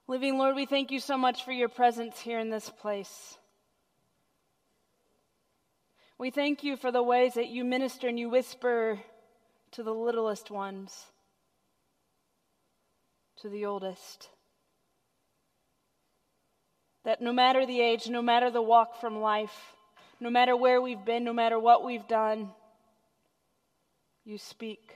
Living Lord, we thank you so much for your presence here in this place. We thank you for the ways that you minister and you whisper to the littlest ones, to the oldest. That no matter the age, no matter the walk from life, no matter where we've been, no matter what we've done, you speak.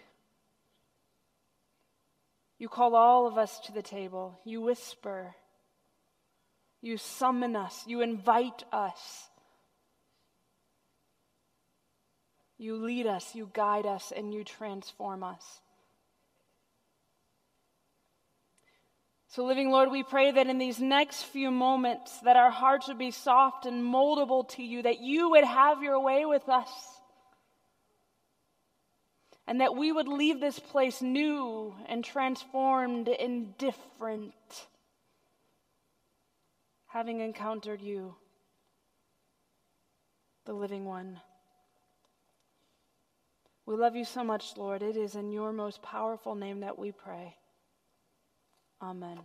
You call all of us to the table. You whisper. You summon us. You invite us. You lead us, you guide us, and you transform us. So, living Lord, we pray that in these next few moments that our hearts would be soft and moldable to you, that you would have your way with us, and that we would leave this place new and transformed and different, having encountered you, the living one. We love you so much, Lord. It is in your most powerful name that we pray. Amen.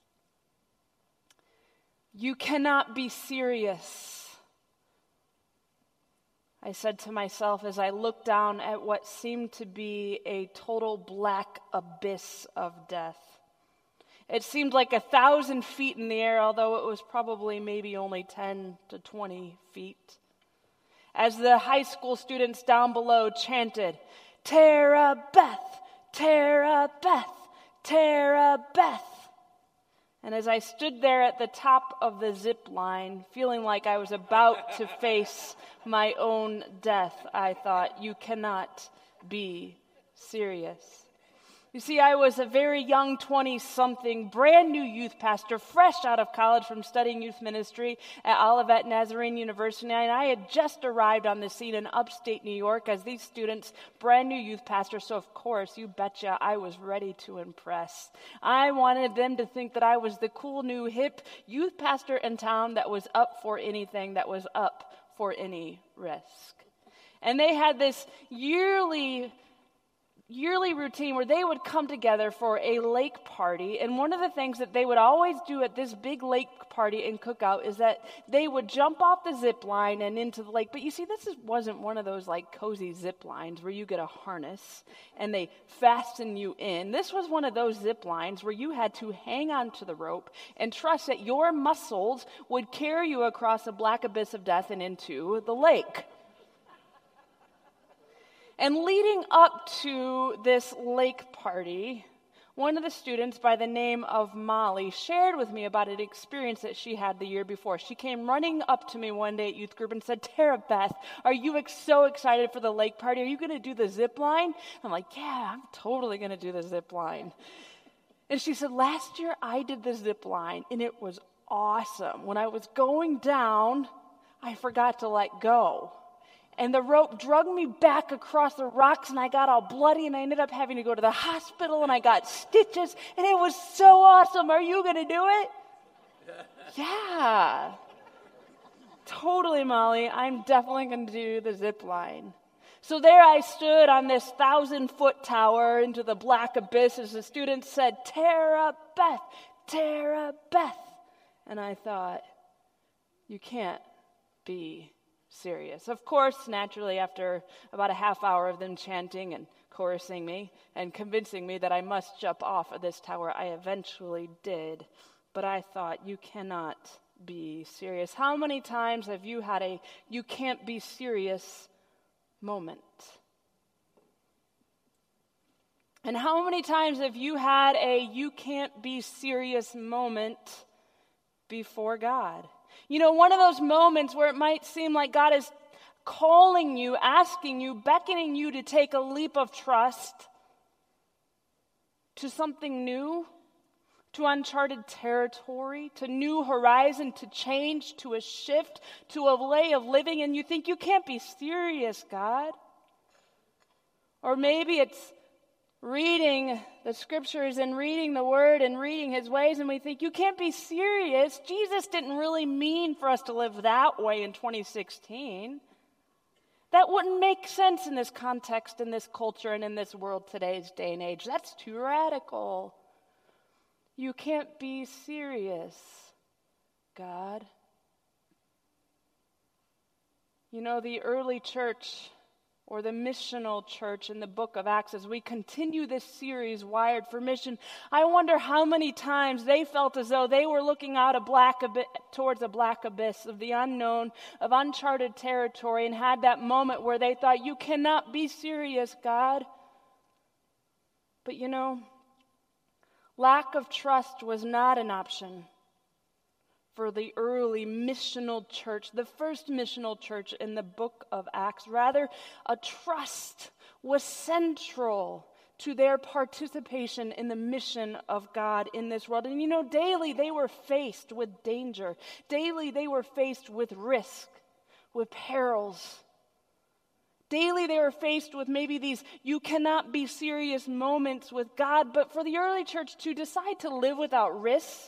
You cannot be serious, I said to myself as I looked down at what seemed to be a total black abyss of death. It seemed like 1,000 feet in the air, although it was probably maybe only 10 to 20 feet. As the high school students down below chanted, "Tara Beth, Tara Beth, Tara Beth." And as I stood there at the top of the zip line, feeling like I was about to face my own death, I thought, you cannot be serious. You see, I was a very young 20-something, brand new youth pastor, fresh out of college from studying youth ministry at Olivet Nazarene University, and I had just arrived on the scene in upstate New York as these students, brand new youth pastors, so of course, you betcha, I was ready to impress. I wanted them to think that I was the cool new hip youth pastor in town that was up for anything, that was up for any risk. And they had this yearly routine where they would come together for a lake party, and one of the things that they would always do at this big lake party and cookout is that they would jump off the zip line and into the lake. But you see, wasn't one of those like cozy zip lines where you get a harness and they fasten you in. This was one of those zip lines where you had to hang on to the rope and trust that your muscles would carry you across the black abyss of death and into the lake. And leading up to this lake party, one of the students by the name of Molly shared with me about an experience that she had the year before. She came running up to me one day at youth group and said, "Tara Beth, are you so excited for the lake party? Are you going to do the zip line?" I'm like, "Yeah, I'm totally going to do the zip line." And she said, "Last year I did the zip line and it was awesome. When I was going down, I forgot to let go. And the rope dragged me back across the rocks, and I got all bloody, and I ended up having to go to the hospital, and I got stitches, and it was so awesome. Are you going to do it?" "Yeah. Totally, Molly. I'm definitely going to do the zip line." So there I stood on this 1,000-foot tower into the black abyss as the students said, "Tara Beth, Tara Beth." And I thought, you can't be serious. Of course, naturally, after about a half hour of them chanting and chorusing me and convincing me that I must jump off of this tower, I eventually did. But I thought, you cannot be serious. How many times have you had a you can't be serious moment? And how many times have you had a you can't be serious moment before God? You know, one of those moments where it might seem like God is calling you, asking you, beckoning you to take a leap of trust to something new, to uncharted territory, to new horizon, to change, to a shift, to a way of living, and you think, you can't be serious, God. Or maybe it's reading the scriptures and reading the word and reading his ways, and we think, you can't be serious. Jesus didn't really mean for us to live that way in 2016. That wouldn't make sense in this context, in this culture, and in this world today's day and age. That's too radical. You can't be serious, God. You know, the early church, or the missional church in the book of Acts, as we continue this series, Wired for Mission, I wonder how many times they felt as though they were looking out towards a black abyss of the unknown, of uncharted territory, and had that moment where they thought, you cannot be serious, God. But you know, lack of trust was not an option for the early missional church, the first missional church in the book of Acts. Rather, a trust was central to their participation in the mission of God in this world. And you know, daily they were faced with danger. Daily they were faced with risk, with perils. Daily they were faced with maybe these you cannot be serious moments with God. But for the early church to decide to live without risk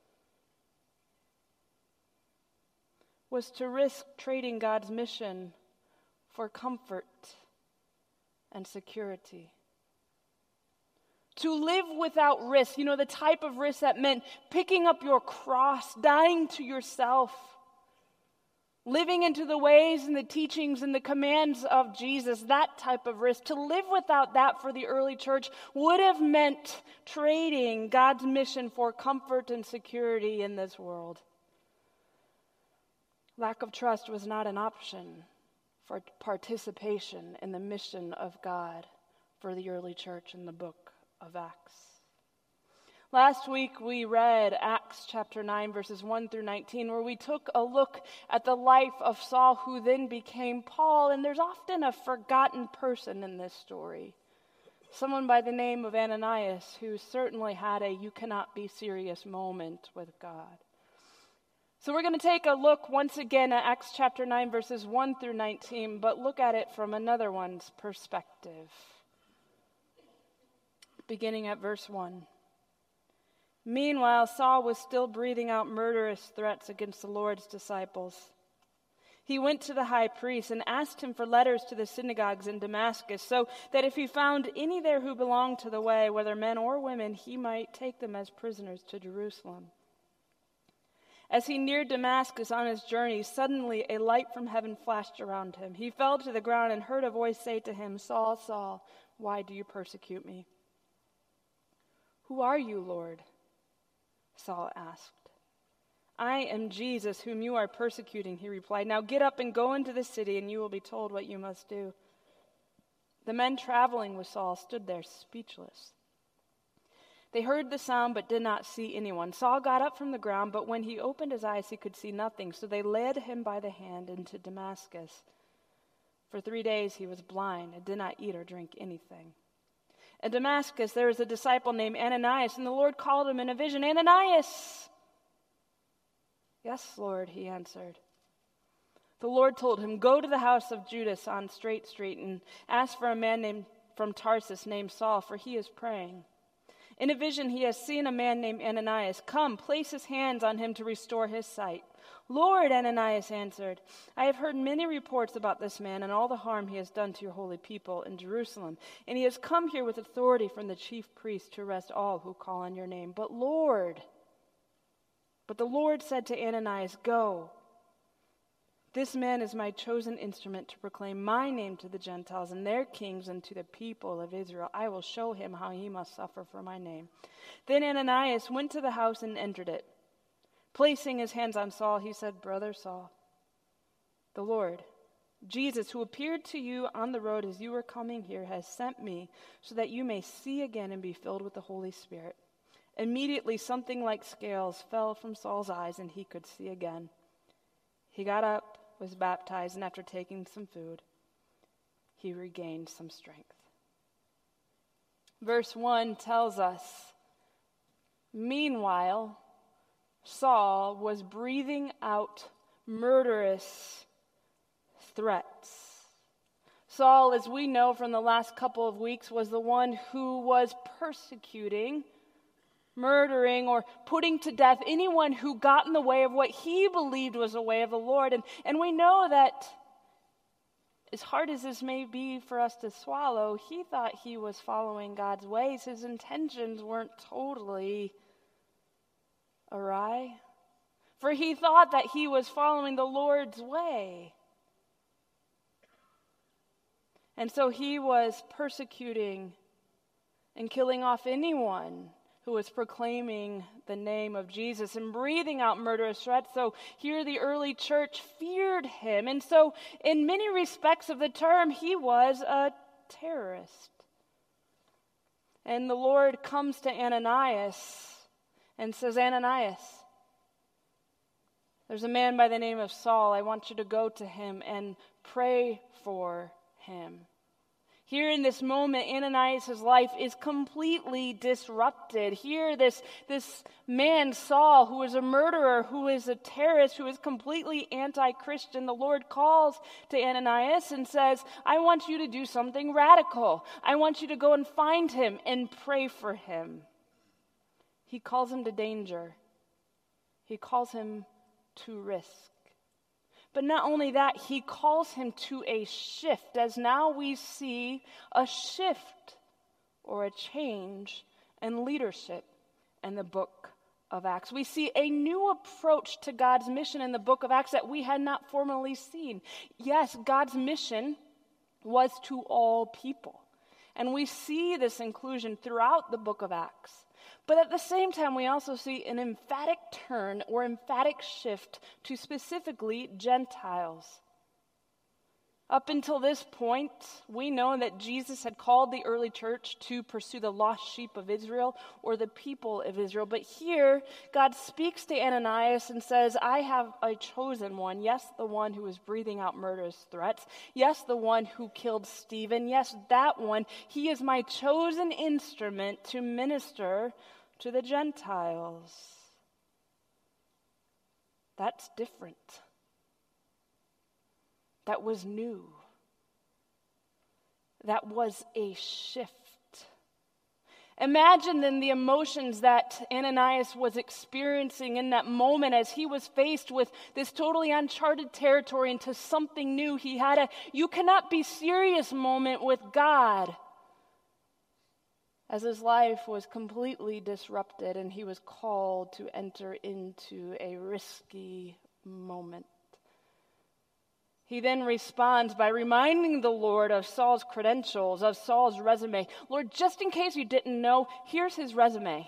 was to risk trading God's mission for comfort and security. To live without risk, you know, the type of risk that meant picking up your cross, dying to yourself, living into the ways and the teachings and the commands of Jesus, that type of risk. To live without that for the early church would have meant trading God's mission for comfort and security in this world. Lack of trust was not an option for participation in the mission of God for the early church in the book of Acts. Last week we read Acts chapter 9 verses 1 through 19, where we took a look at the life of Saul, who then became Paul. And there's often a forgotten person in this story, someone by the name of Ananias, who certainly had a you cannot be serious moment with God. So we're going to take a look once again at Acts chapter 9 verses 1 through 19, but look at it from another one's perspective. Beginning at verse 1. Meanwhile, Saul was still breathing out murderous threats against the Lord's disciples. He went to the high priest and asked him for letters to the synagogues in Damascus, so that if he found any there who belonged to the way, whether men or women, he might take them as prisoners to Jerusalem. As he neared Damascus on his journey, suddenly a light from heaven flashed around him. He fell to the ground and heard a voice say to him, Saul, Saul, why do you persecute me? Who are you, Lord? Saul asked. I am Jesus, whom you are persecuting, he replied. Now get up and go into the city, and you will be told what you must do. The men traveling with Saul stood there speechless. They heard the sound but did not see anyone. Saul got up from the ground, but when he opened his eyes, he could see nothing. So they led him by the hand into Damascus. For 3 days he was blind and did not eat or drink anything. In Damascus there was a disciple named Ananias, and the Lord called him in a vision, Ananias! Yes, Lord, he answered. The Lord told him, go to the house of Judas on Straight Street and ask for a man from Tarsus named Saul, for he is praying. In a vision he has seen a man named Ananias. Come, place his hands on him to restore his sight. Lord, Ananias answered, I have heard many reports about this man and all the harm he has done to your holy people in Jerusalem. And he has come here with authority from the chief priest to arrest all who call on your name. But the Lord said to Ananias, go. This man is my chosen instrument to proclaim my name to the Gentiles and their kings and to the people of Israel. I will show him how he must suffer for my name. Then Ananias went to the house and entered it. Placing his hands on Saul, he said, Brother Saul, the Lord, Jesus, who appeared to you on the road as you were coming here, has sent me so that you may see again and be filled with the Holy Spirit. Immediately something like scales fell from Saul's eyes and he could see again. He got up, was baptized, and after taking some food, he regained some strength. Verse 1 tells us, meanwhile, Saul was breathing out murderous threats. Saul, as we know from the last couple of weeks, was the one who was persecuting, murdering, or putting to death anyone who got in the way of what he believed was the way of the Lord. And we know that, as hard as this may be for us to swallow, he thought he was following God's ways. His intentions weren't totally awry, for he thought that he was following the Lord's way. And so he was persecuting and killing off anyone who was proclaiming the name of Jesus and breathing out murderous threats. So here the early church feared him. And so in many respects of the term, he was a terrorist. And the Lord comes to Ananias and says, Ananias, there's a man by the name of Saul. I want you to go to him and pray for him. Here in this moment, Ananias' life is completely disrupted. Here, this man, Saul, who is a murderer, who is a terrorist, who is completely anti-Christian, the Lord calls to Ananias and says, I want you to do something radical. I want you to go and find him and pray for him. He calls him to danger. He calls him to risk. But not only that, he calls him to a shift, as now we see a shift or a change in leadership in the book of Acts. We see a new approach to God's mission in the book of Acts that we had not formerly seen. Yes, God's mission was to all people. And we see this inclusion throughout the book of Acts. But at the same time, we also see an emphatic turn or emphatic shift to specifically Gentiles. Up until this point, we know that Jesus had called the early church to pursue the lost sheep of Israel or the people of Israel. But here, God speaks to Ananias and says, I have a chosen one. Yes, the one who is breathing out murderous threats. Yes, the one who killed Stephen. Yes, that one. He is my chosen instrument to minister to the Gentiles. That's different. That was new. That was a shift. Imagine then the emotions that Ananias was experiencing in that moment as he was faced with this totally uncharted territory into something new. He had a you cannot be serious moment with God, as his life was completely disrupted and he was called to enter into a risky moment. He then responds by reminding the Lord of Saul's credentials, of Saul's resume. Lord, just in case you didn't know, here's his resume.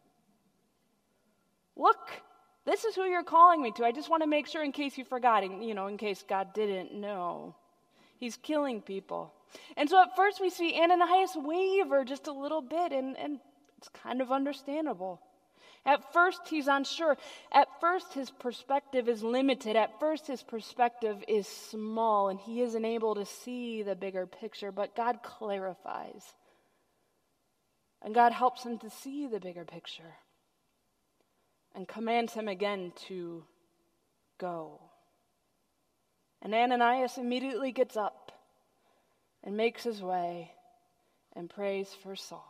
Look, this is who you're calling me to. I just want to make sure in case you forgot, in case God didn't know. He's killing people. And so at first we see Ananias waver just a little bit, and it's kind of understandable. At first he's unsure. At first his perspective is limited. At first his perspective is small, and he isn't able to see the bigger picture, but God clarifies. And God helps him to see the bigger picture and commands him again to go. And Ananias immediately gets up and makes his way and prays for Saul.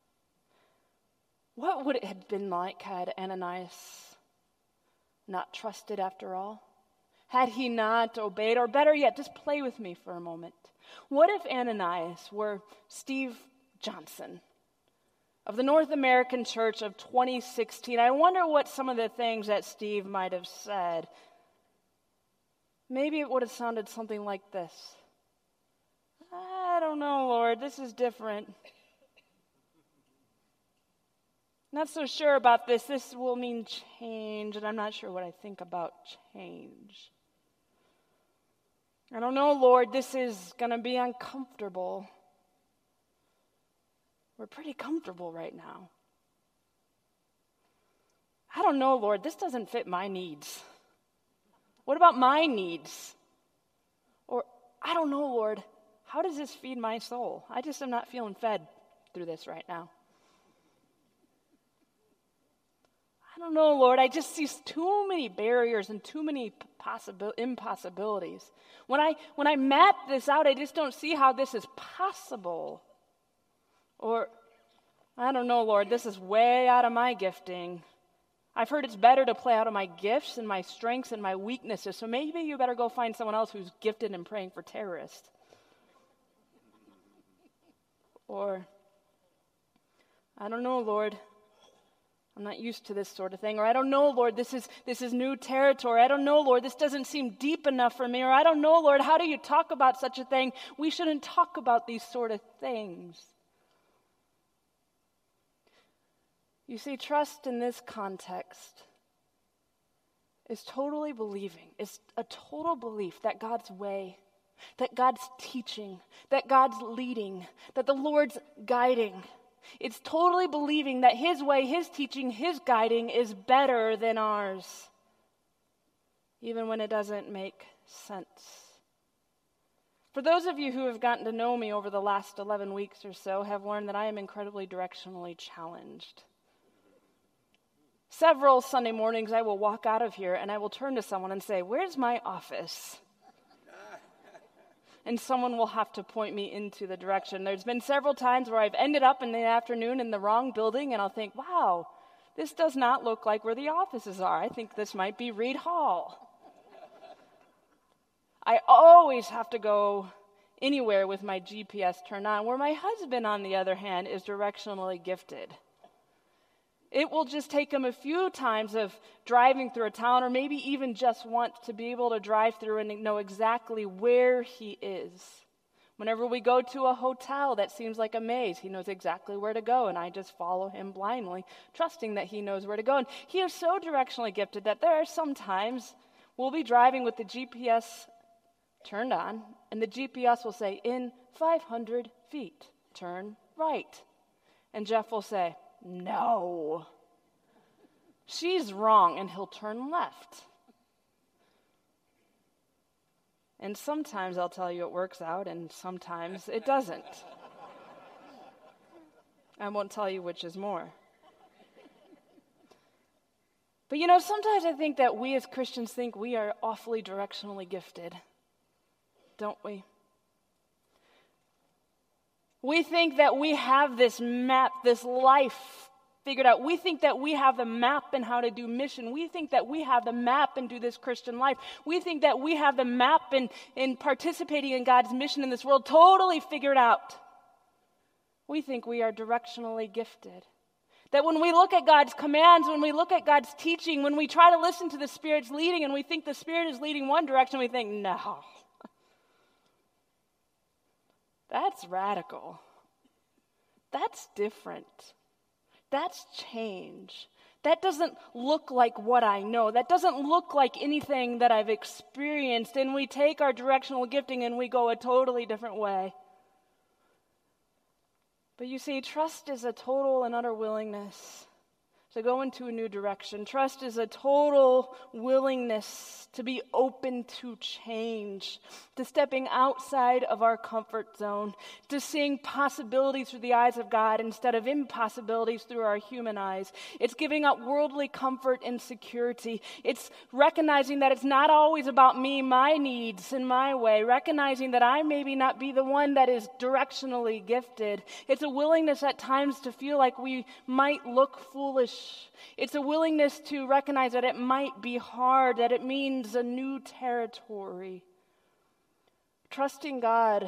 What would it have been like had Ananias not trusted after all? Had he not obeyed? Or better yet, just play with me for a moment. What if Ananias were Steve Johnson of the North American Church of 2016? I wonder what some of the things that Steve might have said. Maybe it would have sounded something like this. I don't know, Lord, this is different. Not so sure about this. This will mean change, and I'm not sure what I think about change. I don't know, Lord, this is going to be uncomfortable. We're pretty comfortable right now. I don't know, Lord, this doesn't fit my needs. What about my needs? Or, I don't know, Lord, how does this feed my soul? I just am not feeling fed through this right now. I don't know, Lord, I just see too many barriers and too many impossibilities. When I map this out, I just don't see how this is possible. Or, I don't know, Lord, this is way out of my gifting. I've heard it's better to play out of my gifts and my strengths and my weaknesses, so maybe you better go find someone else who's gifted in praying for terrorists. Or, I don't know, Lord, I'm not used to this sort of thing. Or I don't know, Lord, this is new territory. I don't know, Lord, this doesn't seem deep enough for me. Or I don't know, Lord, how do you talk about such a thing? We shouldn't talk about these sort of things. You see, trust in this context is totally believing. It's a total belief that God's way, that God's teaching, that God's leading, that the Lord's guiding. It's totally believing that His way, His teaching, His guiding is better than ours, even when it doesn't make sense. For those of you who have gotten to know me over the last 11 weeks or so have learned that I am incredibly directionally challenged. Several Sunday mornings I will walk out of here and I will turn to someone and say, "Where's my office?" And someone will have to point me into the direction. There's been several times where I've ended up in the afternoon in the wrong building and I'll think, wow, this does not look like where the offices are. I think this might be Reed Hall. I always have to go anywhere with my GPS turned on, where my husband, on the other hand, is directionally gifted. It will just take him a few times of driving through a town, or maybe even just once, to be able to drive through and know exactly where he is. Whenever we go to a hotel that seems like a maze, he knows exactly where to go, and I just follow him blindly, trusting that he knows where to go. And he is so directionally gifted that there are some times we'll be driving with the GPS turned on, and the GPS will say, "In 500 feet, turn right." And Jeff will say, "No, she's wrong," and he'll turn left. And sometimes I'll tell you it works out, and sometimes it doesn't. I won't tell you which is more. But sometimes I think that we as Christians think we are awfully directionally gifted, don't we? We think that we have this map, this life figured out. We think that we have the map in how to do mission. We think that we have the map and do this Christian life. We think that we have the map in participating in God's mission in this world totally figured out. We think we are directionally gifted. That when we look at God's commands, when we look at God's teaching, when we try to listen to the Spirit's leading and we think the Spirit is leading one direction, we think, no. That's radical. That's different. That's change. That doesn't look like what I know. That doesn't look like anything that I've experienced. And we take our directional gifting and we go a totally different way. But you see, trust is a total and utter willingness to go into a new direction. Trust is a total willingness to be open to change, to stepping outside of our comfort zone, to seeing possibilities through the eyes of God instead of impossibilities through our human eyes. It's giving up worldly comfort and security. It's recognizing that it's not always about me, my needs, and my way. Recognizing that I maybe not be the one that is directionally gifted. It's a willingness at times to feel like we might look foolish. It's a willingness to recognize that it might be hard, that it means a new territory. Trusting God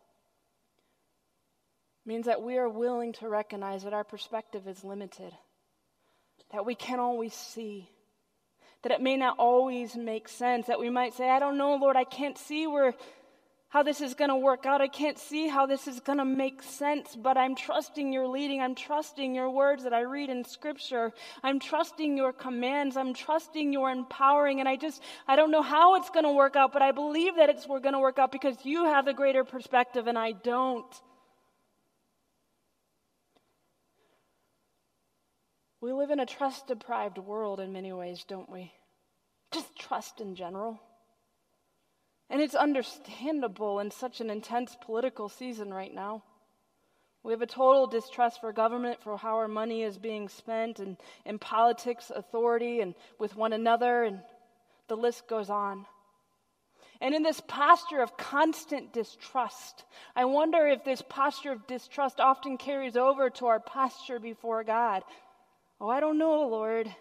means that we are willing to recognize that our perspective is limited, that we can't always see, that it may not always make sense, that we might say, "I don't know, Lord, I can't see how this is going to work out. I can't see how this is going to make sense, but I'm trusting your leading. I'm trusting your words that I read in Scripture. I'm trusting your commands. I'm trusting your empowering, and I don't know how it's going to work out, but I believe that it's going to work out because you have the greater perspective and I don't." We live in a trust-deprived world in many ways, don't we? Just trust in general. And it's understandable in such an intense political season right now. We have a total distrust for government, for how our money is being spent, and in politics, authority, and with one another, and the list goes on. And in this posture of constant distrust, I wonder if this posture of distrust often carries over to our posture before God. "Oh, I don't know, Lord.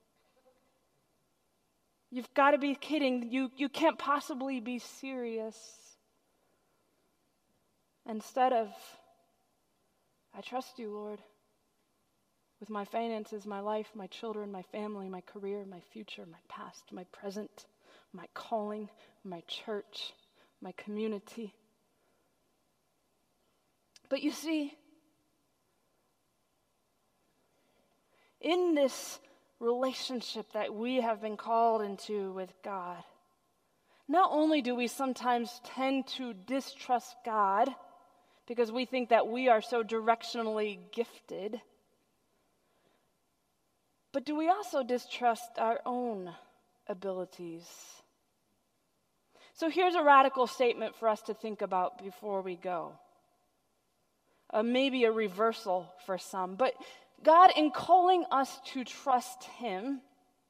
You've got to be kidding. You can't possibly be serious." Instead of, "I trust you, Lord. with my finances, my life, my children, my family, my career, my future, my past, my present, my calling, my church, my community. But you see, in this relationship that we have been called into with God, not only do we sometimes tend to distrust God because we think that we are so directionally gifted, but do we also distrust our own abilities? So here's a radical statement for us to think about before we go. Maybe a reversal for some, but God, in calling us to trust Him,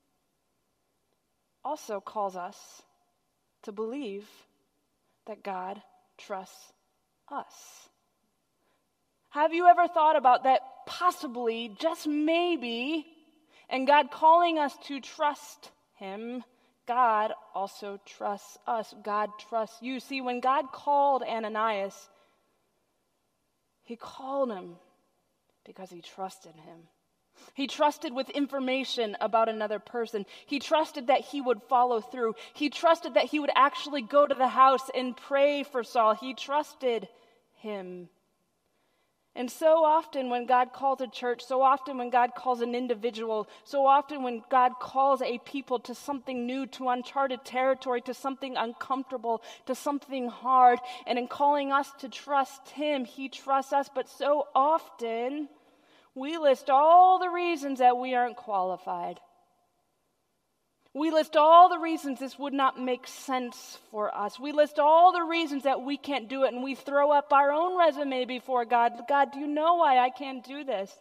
also calls us to believe that God trusts us. Have you ever thought about that possibly, just maybe, and God calling us to trust Him, God also trusts us. God trusts you. See, when God called Ananias, He called him because He trusted him. He trusted with information about another person. He trusted that he would follow through. He trusted that he would actually go to the house and pray for Saul. He trusted him. And so often when God calls a church, so often when God calls an individual, so often when God calls a people to something new, to uncharted territory, to something uncomfortable, to something hard, and in calling us to trust Him, He trusts us. But so often we list all the reasons that we aren't qualified. We list all the reasons this would not make sense for us. We list all the reasons that we can't do it, and we throw up our own resume before God. God, do you know why I can't do this?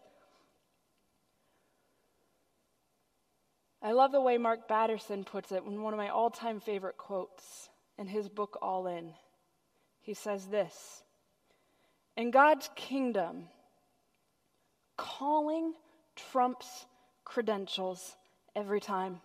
I love the way Mark Batterson puts it in one of my all-time favorite quotes in his book, All In. He says this: in God's kingdom, calling trumps credentials every time.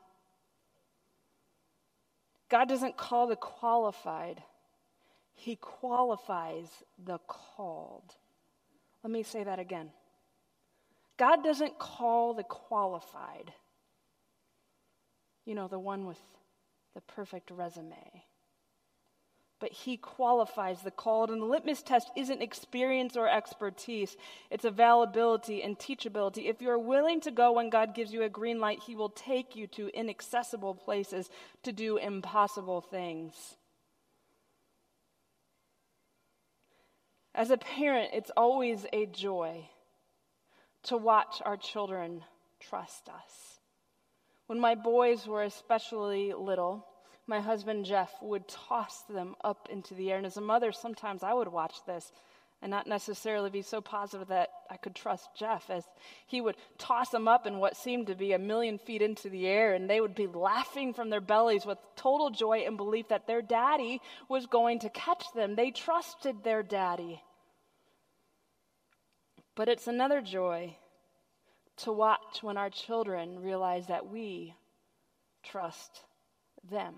God doesn't call the qualified. He qualifies the called. Let me say that again. God doesn't call the qualified. You know, the one with the perfect resume. But He qualifies the called. And the litmus test isn't experience or expertise. It's availability and teachability. If you're willing to go when God gives you a green light, He will take you to inaccessible places to do impossible things. As a parent, it's always a joy to watch our children trust us. When my boys were especially little, my husband, Jeff, would toss them up into the air. And as a mother, sometimes I would watch this and not necessarily be so positive that I could trust Jeff, as he would toss them up in what seemed to be 1,000,000 feet into the air, and they would be laughing from their bellies with total joy and belief that their daddy was going to catch them. They trusted their daddy. But it's another joy to watch when our children realize that we trust them.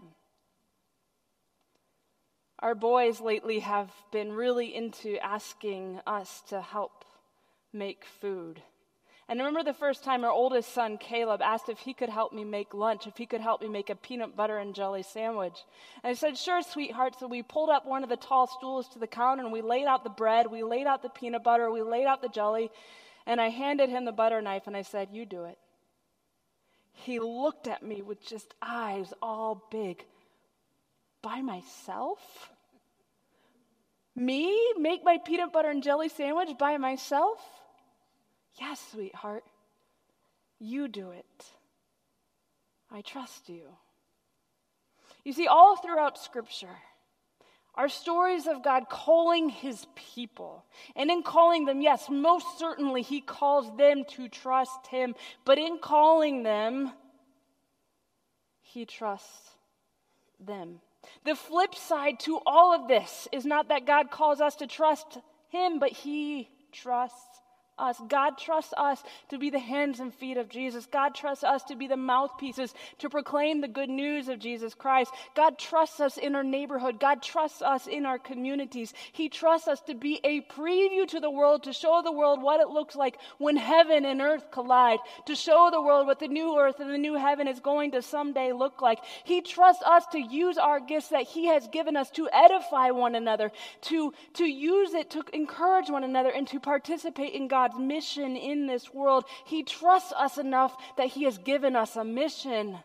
Our boys lately have been really into asking us to help make food. And I remember the first time our oldest son, Caleb, asked if he could help me make lunch, if he could help me make a peanut butter and jelly sandwich. And I said, sure, sweetheart. So we pulled up one of the tall stools to the counter, and we laid out the bread, we laid out the peanut butter, we laid out the jelly, and I handed him the butter knife, and I said, you do it. He looked at me with just eyes all big. By myself? Me? Make my peanut butter and jelly sandwich by myself? Yes, sweetheart. You do it. I trust you. You see, all throughout Scripture are stories of God calling His people. And in calling them, yes, most certainly He calls them to trust Him. But in calling them, He trusts them. The flip side to all of this is not that God calls us to trust Him, but He trusts us. God trusts us to be the hands and feet of Jesus. God trusts us to be the mouthpieces to proclaim the good news of Jesus Christ. God trusts us in our neighborhood. God trusts us in our communities. He trusts us to be a preview to the world, to show the world what it looks like when heaven and earth collide, to show the world what the new earth and the new heaven is going to someday look like. He trusts us to use our gifts that He has given us to edify one another, to use it to encourage one another, and to participate in God's mission in this world. He trusts us enough that He has given us a mission.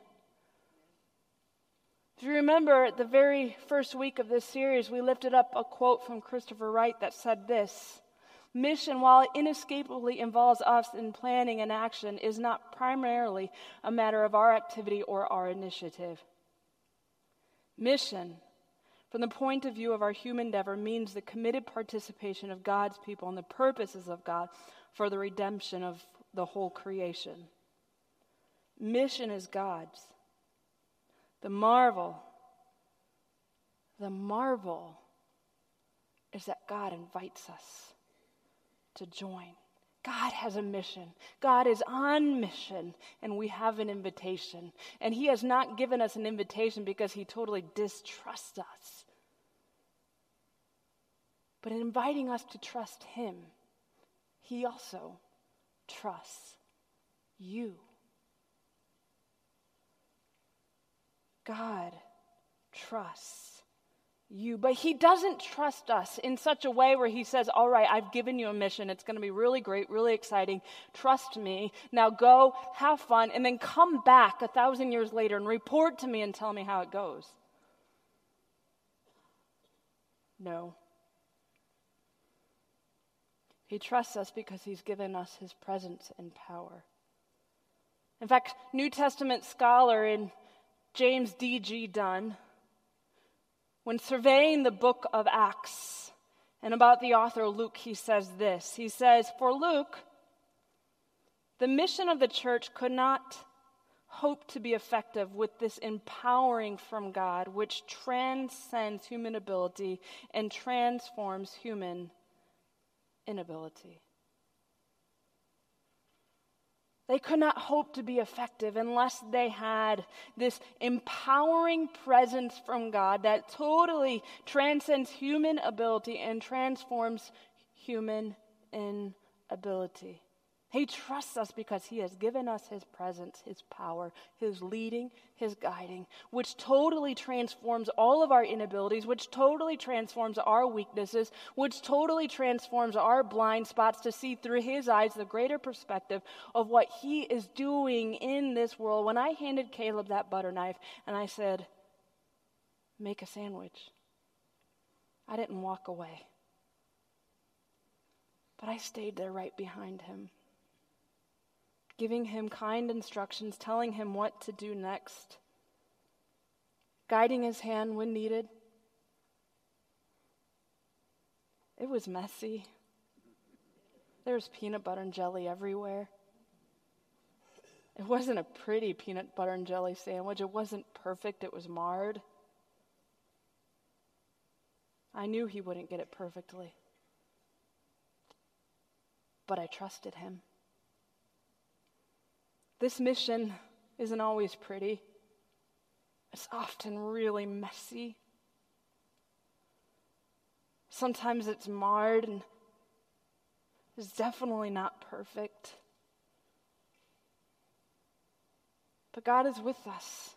If you remember, at the very first week of this series, we lifted up a quote from Christopher Wright that said this: "Mission, while it inescapably involves us in planning and action, is not primarily a matter of our activity or our initiative. Mission, from the point of view of our human endeavor, means the committed participation of God's people in the purposes of God for the redemption of the whole creation. Mission is God's. The marvel is that God invites us to join. God has a mission. God is on mission, and we have an invitation. And He has not given us an invitation because He totally distrusts us. But in inviting us to trust Him, He also trusts you. God trusts you, but He doesn't trust us in such a way where He says, all right, I've given you a mission. It's going to be really great, really exciting. Trust me. Now go, have fun, and then come back 1,000 years later and report to me and tell me how it goes. No. He trusts us because He's given us His presence and power. In fact, New Testament scholar in James D.G. Dunn, when surveying the book of Acts and about the author Luke, he says this. He says, for Luke, the mission of the church could not hope to be effective with this empowering from God, which transcends human ability and transforms human inability. They could not hope to be effective unless they had this empowering presence from God that totally transcends human ability and transforms human inability. He trusts us because He has given us His presence, His power, His leading, His guiding, which totally transforms all of our inabilities, which totally transforms our weaknesses, which totally transforms our blind spots to see through His eyes the greater perspective of what He is doing in this world. When I handed Caleb that butter knife and I said, make a sandwich, I didn't walk away, but I stayed there right behind him, giving him kind instructions, telling him what to do next, guiding his hand when needed. It was messy. There was peanut butter and jelly everywhere. It wasn't a pretty peanut butter and jelly sandwich. It wasn't perfect. It was marred. I knew he wouldn't get it perfectly, but I trusted him. This mission isn't always pretty. It's often really messy. Sometimes it's marred and it's definitely not perfect. But God is with us,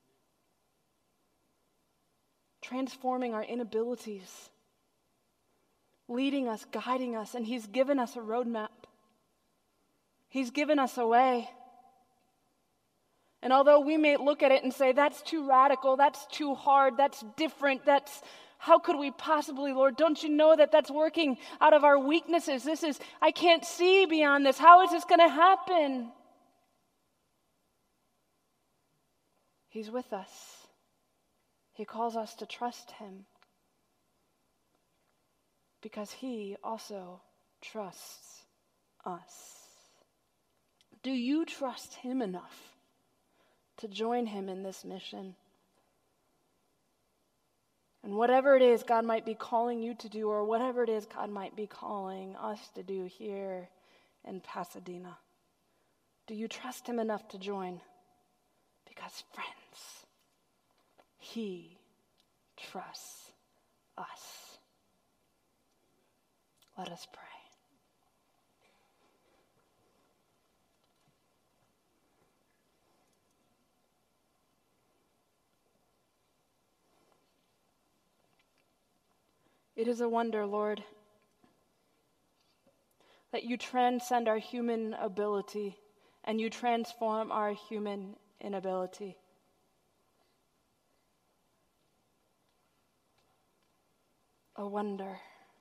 transforming our inabilities, leading us, guiding us, and He's given us a roadmap. He's given us a way. And although we may look at it and say, that's too radical, that's too hard, that's different, how could we possibly, Lord? Don't you know that that's working out of our weaknesses? I can't see beyond this. How is this going to happen? He's with us. He calls us to trust Him because He also trusts us. Do you trust Him enough to join Him in this mission? And whatever it is God might be calling you to do, or whatever it is God might be calling us to do here in Pasadena? Do you trust him enough to join? Because, friends, he trusts us. Let us pray. It is a wonder, Lord, that you transcend our human ability and you transform our human inability. A wonder.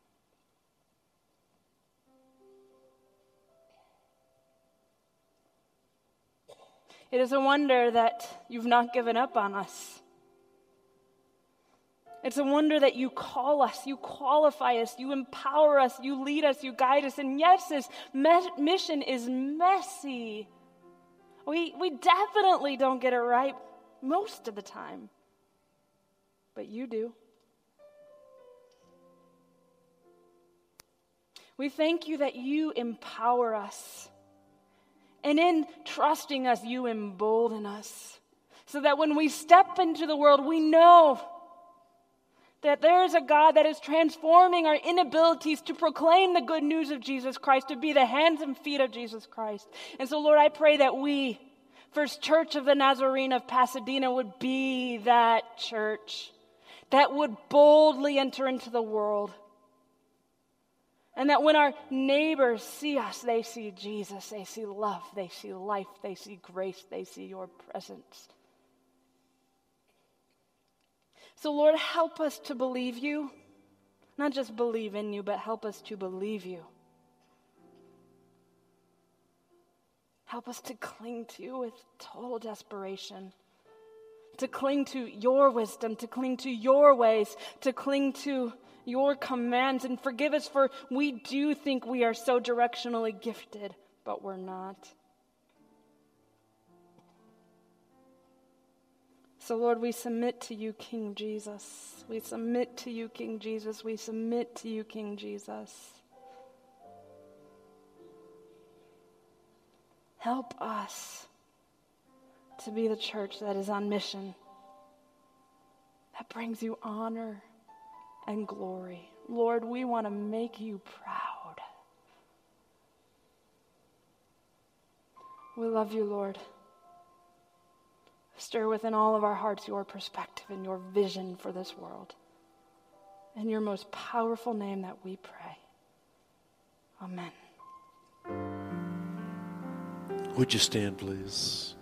It is a wonder that you've not given up on us. It's a wonder that you call us, you qualify us, you empower us, you lead us, you guide us. And yes, this mission is messy. We definitely don't get it right most of the time. But you do. We thank you that you empower us. And in trusting us, you embolden us. So that when we step into the world, we know that there is a God that is transforming our inabilities to proclaim the good news of Jesus Christ, to be the hands and feet of Jesus Christ. And so, Lord, I pray that we, First Church of the Nazarene of Pasadena, would be that church that would boldly enter into the world. And that when our neighbors see us, they see Jesus, they see love, they see life, they see grace, they see your presence. So, Lord, help us to believe you. Not just believe in you, but help us to believe you. Help us to cling to you with total desperation. To cling to your wisdom, to cling to your ways, to cling to your commands. And forgive us for we do think we are so directionally gifted, but we're not. So, Lord, we submit to you, King Jesus. We submit to you, King Jesus. We submit to you, King Jesus. Help us to be the church that is on mission, that brings you honor and glory. Lord, we want to make you proud. We love you, Lord. Stir within all of our hearts your perspective and your vision for this world. In your most powerful name that we pray. Amen. Would you stand, please?